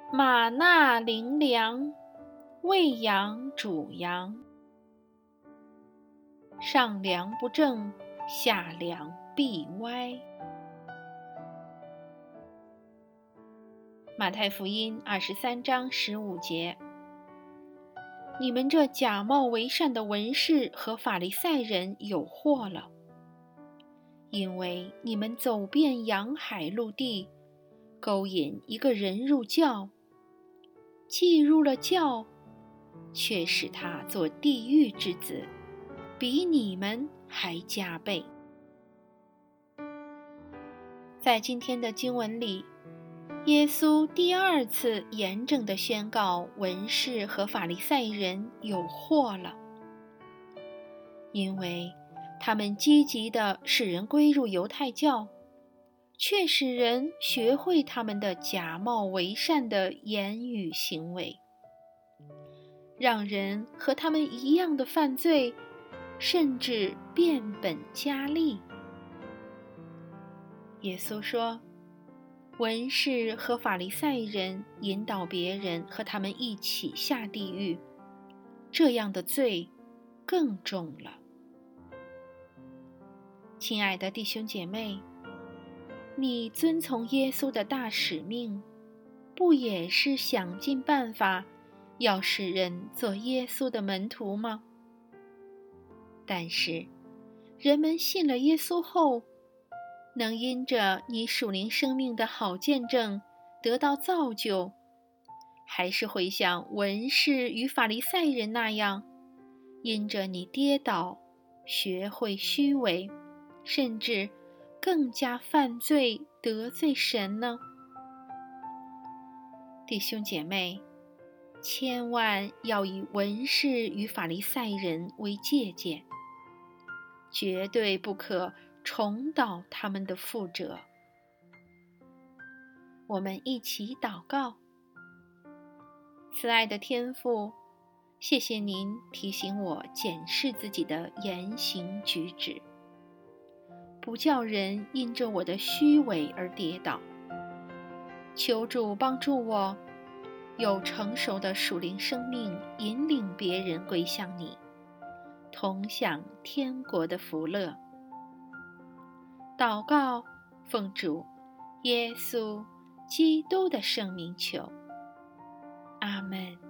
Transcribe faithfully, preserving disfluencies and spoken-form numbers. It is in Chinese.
玛纳灵粮，喂养主羊。上梁不正，下梁必歪。马太福音二十三章十五节：你们这假冒为善的文士和法利赛人有祸了，因为你们走遍洋海陆地，勾引一个人入教，既入了教，却使他做地狱之子，比你们还加倍。在今天的经文里，耶稣第二次严正地宣告文士和法利赛人有祸了，因为他们积极地使人归入犹太教，却使人学会他们的假冒为善的言语行为，让人和他们一样的犯罪，甚至变本加厉。耶稣说，文士和法利赛人引导别人和他们一起下地狱，这样的罪更重了。亲爱的弟兄姐妹，你遵从耶稣的大使命，不也是想尽办法要使人做耶稣的门徒吗？但是，人们信了耶稣后，能因着你属灵生命的好见证得到造就，还是会像文士与法利赛人那样，因着你跌倒，学会虚伪，甚至更加犯罪得罪神呢？弟兄姐妹，千万要以文士与法利赛人为借鉴，绝对不可重蹈他们的覆辙。我们一起祷告。慈爱的天父，谢谢您提醒我检视自己的言行举止，不叫人因着我的虚伪而跌倒。求主帮助我有成熟的属灵生命，引领别人归向你，同享天国的福乐。祷告，奉主耶稣基督的圣名求，阿们。